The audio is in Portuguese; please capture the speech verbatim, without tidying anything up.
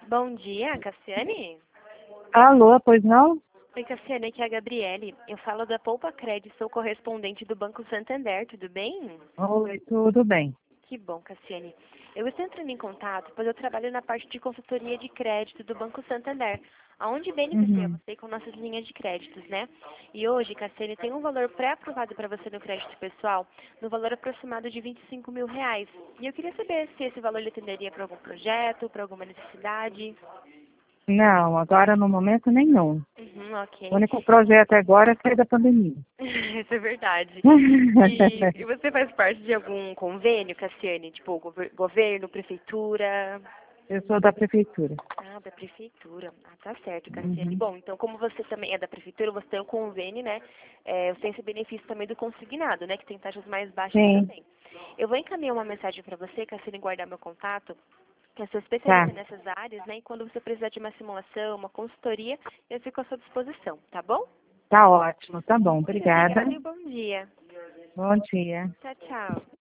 Bom dia, Cassiane? Alô, pois não? Oi, Cassiane, aqui é a Gabriele. Eu falo da Poupa Crédito, sou correspondente do Banco Santander, tudo bem? Oi, tudo bem. Que bom, Cassiane. Eu estou entrando em contato, pois eu trabalho na parte de consultoria de crédito do Banco Santander, aonde beneficia Uhum. você com nossas linhas de créditos, né? E hoje, Cassiane, tem um valor pré-aprovado para você no crédito pessoal, no valor aproximado de vinte e cinco mil reais. E eu queria saber se esse valor lhe atenderia para algum projeto, para alguma necessidade. Não, agora no momento nenhum. Uhum, O ok. único projeto agora é sair da pandemia. Isso é verdade. E, e você faz parte de algum convênio, Cassiane? Tipo, gover- governo, prefeitura? Eu sou da prefeitura. Ah, da prefeitura. Ah, tá certo, Cassiane. Uhum. Bom, então como você também é da prefeitura, você tem um convênio, né? É, você tem esse benefício também do consignado, né? Que tem taxas mais baixas Sim, também. Eu vou encaminhar uma mensagem para você, Cassiane, guardar meu contato, que eu sou tá. especialista nessas áreas, né? E quando você precisar de uma simulação, uma consultoria, eu fico à sua disposição, tá bom? Tá ótimo, tá bom. Muito Obrigada. obrigada e bom dia. Bom dia. Tchau, tchau.